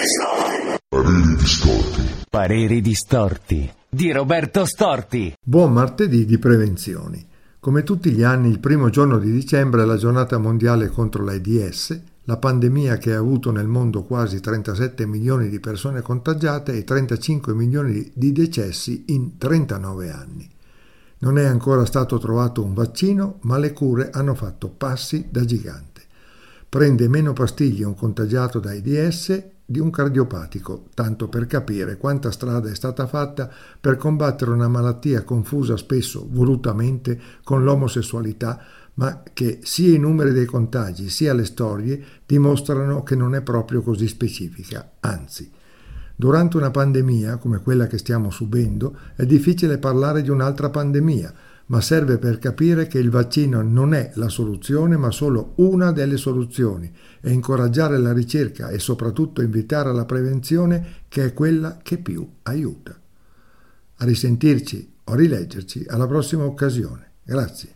Pareri distorti. Pareri distorti di Roberto Storti. Buon martedì di prevenzioni. Come tutti gli anni, il primo giorno di dicembre è la giornata mondiale contro l'AIDS, la pandemia che ha avuto nel mondo quasi 37 milioni di persone contagiate e 35 milioni di decessi in 39 anni. Non è ancora stato trovato un vaccino, ma le cure hanno fatto passi da gigante. Prende meno pastiglie un contagiato da AIDS di un cardiopatico, tanto per capire quanta strada è stata fatta per combattere una malattia confusa spesso volutamente con l'omosessualità, ma che sia i numeri dei contagi sia le storie dimostrano che non è proprio così specifica, anzi. Durante una pandemia come quella che stiamo subendo è difficile parlare di un'altra pandemia, ma serve per capire che il vaccino non è la soluzione ma solo una delle soluzioni e incoraggiare la ricerca e soprattutto invitare alla prevenzione che è quella che più aiuta. A risentirci o rileggerci alla prossima occasione. Grazie.